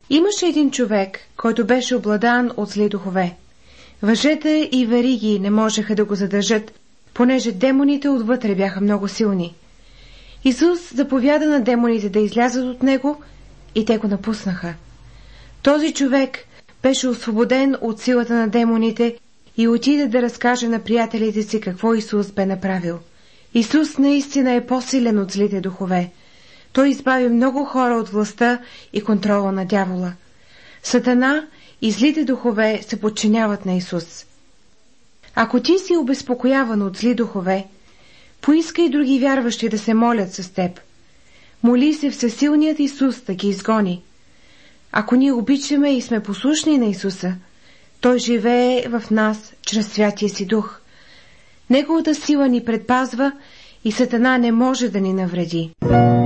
Имаше един човек, който беше обладан от зли духове. Въжета и вериги не можеха да го задържат, понеже демоните отвътре бяха много силни. Исус заповяда на демоните да излязат от него и те го напуснаха. Този човек беше освободен от силата на демоните и отиде да разкаже на приятелите си какво Исус бе направил. Исус наистина е по-силен от злите духове. Той избави много хора от властта и контрола на дявола. Сатана и злите духове се подчиняват на Исус. Ако ти си обезпокояван от зли духове, поискай други вярващи да се молят с теб. Моли се всесилният Исус да ги изгони. Ако ние обичаме и сме послушни на Исуса, Той живее в нас чрез Святия си Дух. Неговата сила ни предпазва и Сатана не може да ни навреди.